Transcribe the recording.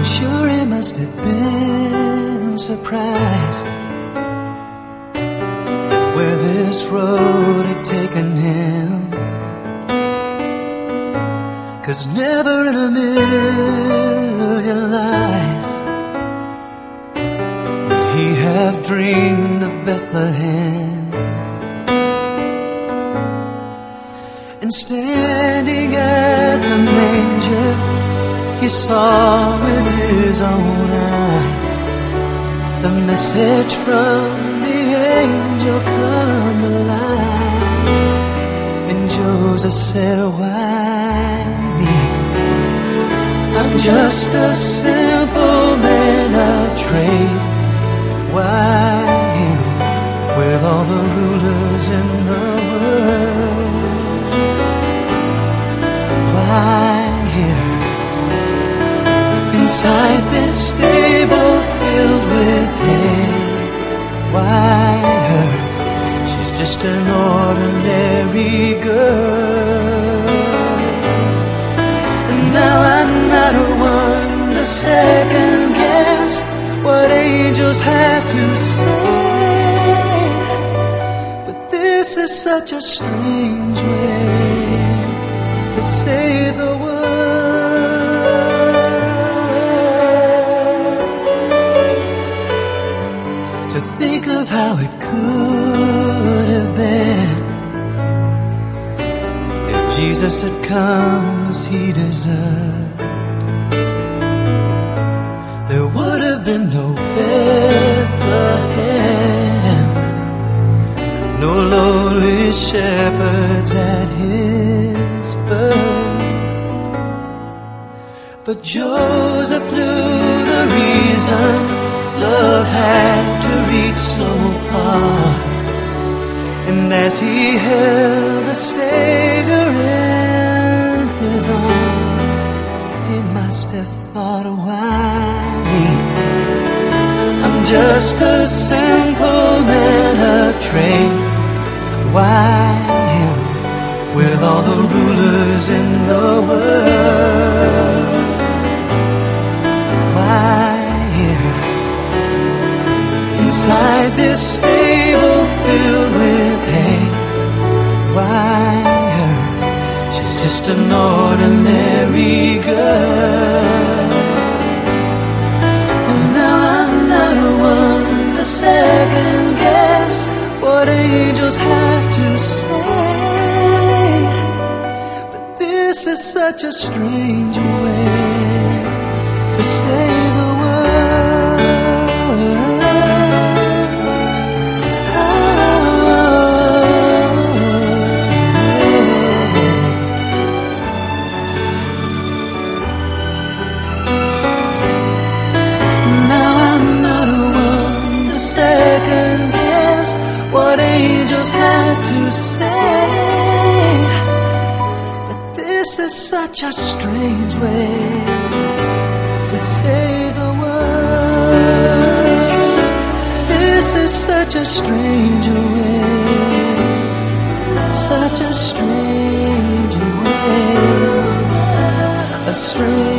Sure, he must have been surprised at where this road had taken him. 'Cause never in a million lives would he have dreamed of Bethlehem. And standing at the manger, he saw with his own eyes the message from the angel come alive. And Joseph said, why me? I'm just a simple man of trade. Why him with all the rulers in the world? Why here inside this stable filled with hay? Why her? She's just an ordinary girl. And now I'm not a one to second guess what angels have to say. But this is such a strange way to say the word. To think of how it could have been if Jesus had come as he deserved. There would have been no Bethlehem, no lowly shepherds at his birth. But Joseph knew the reason love had to reach so far. And as he held the Savior in his arms, he must have thought, why me? I'm just a simple man of trade. Why him with all the rulers in the world? Why here inside this stable filled with hay? Why her? She's just an ordinary girl. And now I'm not a one to second guess what angels have to say. But this is such a strange way to say the word. Now I'm not a one to second guess what angels have to say. But this is such a strange way to say the word. This is such a strange way, such a strange way, a strange